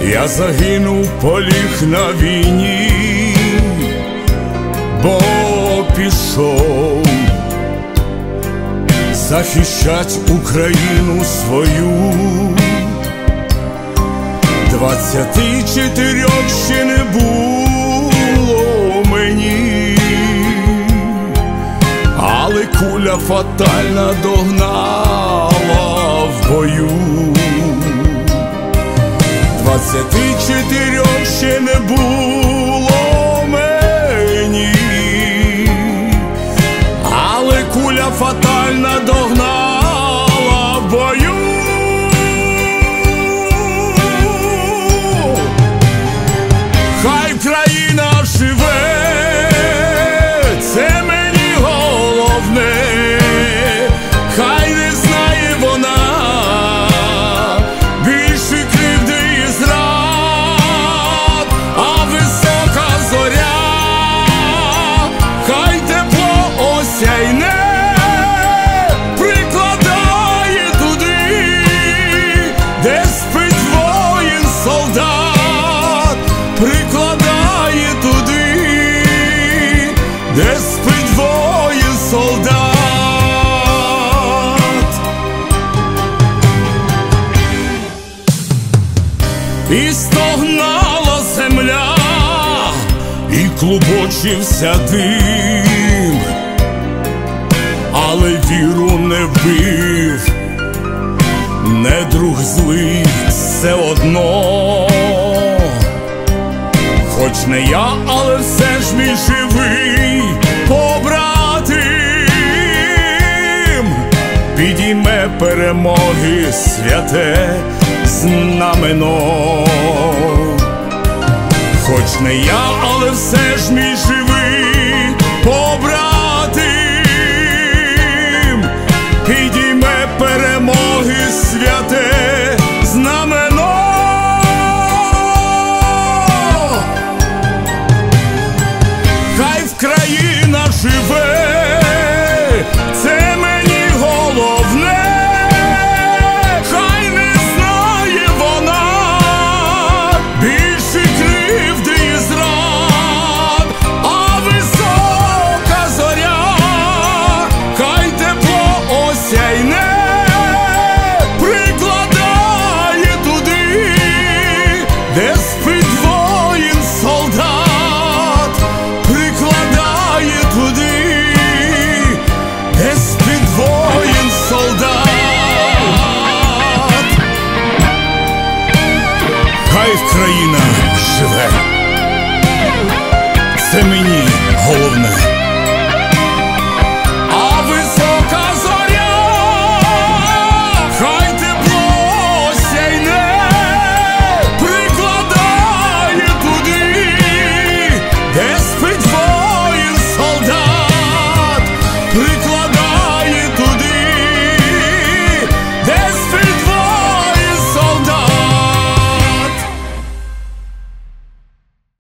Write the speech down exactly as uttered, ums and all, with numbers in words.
Я загинув, поліг на війні, бо пішов захищать Україну свою. Двадцяти чотирьох ще не було мені, але куля фатальна догнала в бою. Двадцяти чотирьох ще не було мені, але куля фатальна догнала в бою. Хай країна живе, це мені головне, хай не знає вона більше кривди і зрад, а висока зоря хай тепло осяйне, прикладає туди, де спить воїн солдат, прикладає туди, де спить воїн солдат. І стогнала земля, і клубочився дим, але віру не вбив недруг злий все одно. Хоч не я, але все ж мій живий побратим підійме перемоги святе знамено. Хоч не я, але все ж мій живий побратим підійме перемоги святе знамено. Хай Вкраїна живе, це мені головне, хай не знає вона більше кривди і зрад, а висока зоря хай тепло осяйне, прикладає туди, де спить воїн солдат, прикладає туди, де спить воїн солдат. Хай Вкраїна живе, це мені головне.